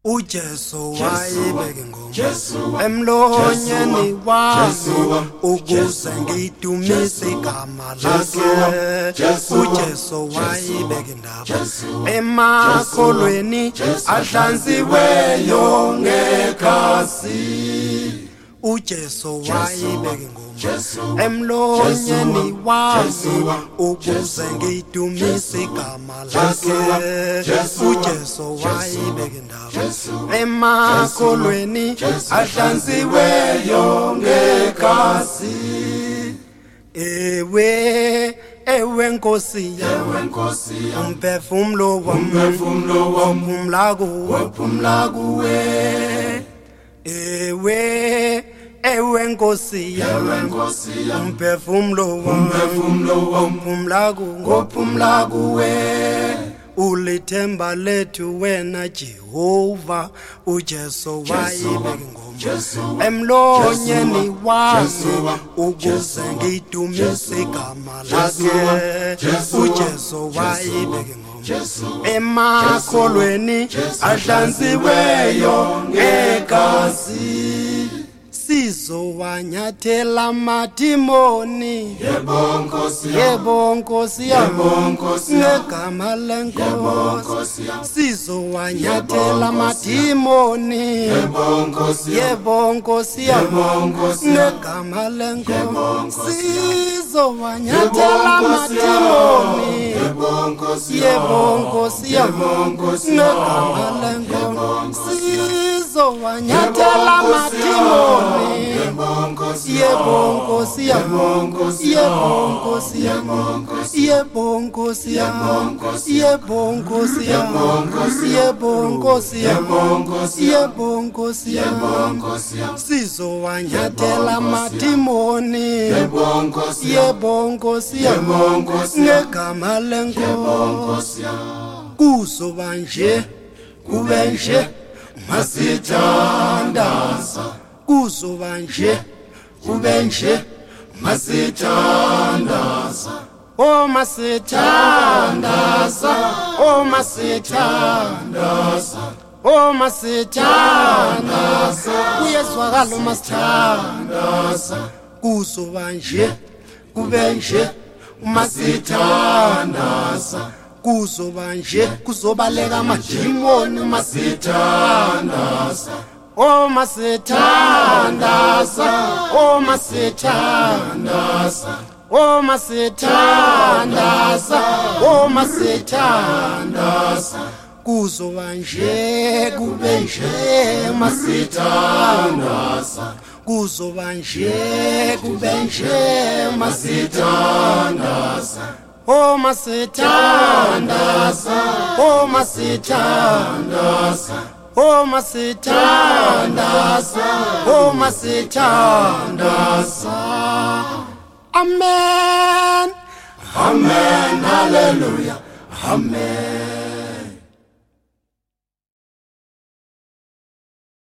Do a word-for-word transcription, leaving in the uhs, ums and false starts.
uJesu wayibeke ngoma emlonyeni wami ukuze ngidumise igama lakhe. uJesu wayibeke indaba emakholweni ahlanziweyo ngegazi. uJesu wayibeke ngoma emlonyeni wami ukuze ngidumise igama lakhe. uJesu wayibeke indaba emakholweni ahlanziweyo ngegazi. Ewe ewe Nkosi yami umphefumulo wami waphumula kuwe. Ewe ewe Nkosi yami umphefumulo wami waphumula kuwe. Ulithemba lethu wena Jehova. uJesu wayibeke ngoma emlonyeni wami ukuze ngidumise igama lakhe. uJesu wayibeke ngoma emakholweni ahlanziweyo ngegazi. Sizowanyathela amadimoni, yebo Nkosi yami, yebo Nkosi yami, ngegama lenkosi. Sizowanyathela amadimoni, yebo Nkosi yami, yebo Nkosi yami, ngegama lenkosi. Sizowanyathela amadimoni, yebo Nkosi yebo Nkosi yami, ngegama lenkosi. Sizowanyathela amadimoni, yebo Nkosi yebo Nkosi yami, yebo Nkosi yami, yebo Nkosi yami, yebo Nkosi yami, yebo Nkosi yami, yebo Nkosi yami. Sizowanyathela amadimoni, yebo Nkosi yebo Nkosi yami, ngegama lenkosi. Kuzoba nje kube nje masithandaza, kuzoba nje kube nje masithandaza. Oh masithandaza, oh masithandaza, oh masithandaza, uyezwakala masithandaza. Kuzoba nje kube nje masithandaza, kuzoba nje kuzobaleka amadimoni masithandaza. Oh masithandaza, oh masithandaza, oh masithandaza, oh masithandaza. Kuzoba nje kube nje masithandaza, kuzoba nje kube nje masithandaza. Oh masithandaza, oh masithandaza, oh masithandaza, oh masithandaza. Amen, amen, hallelujah, amen.